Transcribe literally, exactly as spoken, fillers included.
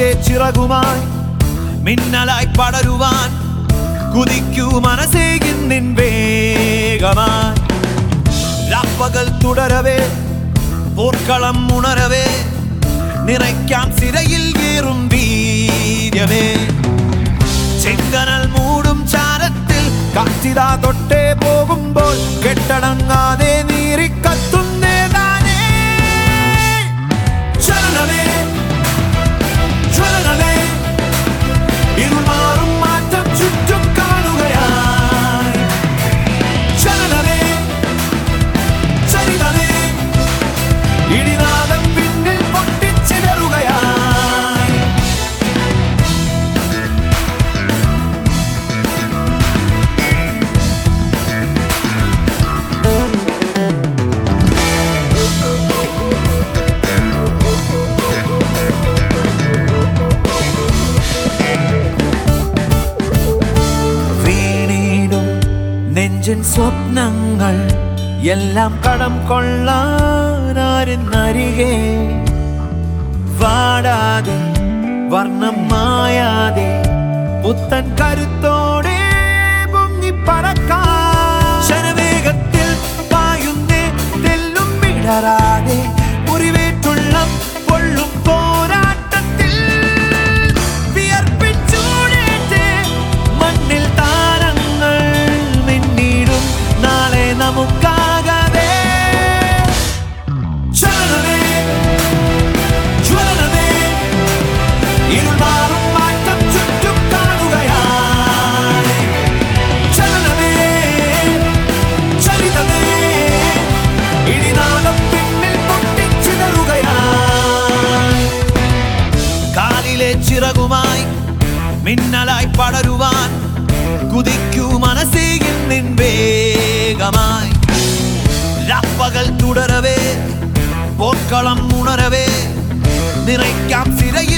കാലിലെ ചിറകുമായി മിന്നലായി പടരുവാൻ കുതിക്കൂ മനസ്സേ ഇന്നിൻ വേഗമായി. രാപ്പകൽ തുടരവേ പോർക്കളം ഉണരവേ നിറയ്ക്കാം സിരയിൽ ഏറും വീര്യമേ. ചെങ്കനൽ മൂടും ചാരത്തിൽ കാറ്റിതാ തൊട്ടേ പോകുമ്പോൾ കെട്ടടങ്ങാതെ നീറിക്കത്തുന്നേ താനേ. ചലനമേ ജ്വലനമേ ഇരുൾ മാറും മാറ്റം ചുറ്റും കാണുകയായി. ചലനമേ ചരിതമേ ഇടിനാദം പിന്നിൽ പൊട്ടിച്ചിതറുകയായി. വീണീടും നെഞ്ചിൻ സ്വപ്നങ്ങൾ എല്ലാം കടം കൊള്ളാനാരിന്നരികെ വാടാതെ വർണ്ണം മായാതെ പുത്തൻ കരുത്തോടെ പൊങ്ങിപ്പറക്കാം. ശരവേഗത്തിൽ പായുന്നേ തെല്ലും വിടരാതെ മുറിവേറ്റുള്ള പൊള്ളും പോരാട്ടത്തിൽ വിയർപ്പിച്ചൂടേറ്റേ മണ്ണിൽ താരങ്ങൾ മിന്നിടും നാളെ നമുക്കാകതെ. ചലനമേ ജ്വലനമേ ഇരുൾ മാറും മാറ്റം ചുറ്റും കാണുകയായി. ചലനമേ ചരിതമേ ഇടിനാദം പിന്നിൽ പൊട്ടിച്ചിതറുകയായി. കാലിലെ ചിറകുമായി മിന്നലായി പടരുവാൻ കുതിക്കൂ മനസ്സേ ഇന്നിൻ വേഗമായി. രാപ്പകൽ തുടരവേ പോർക്കളം ഉണരവേ നിറയ്ക്കാം സിരയിൽ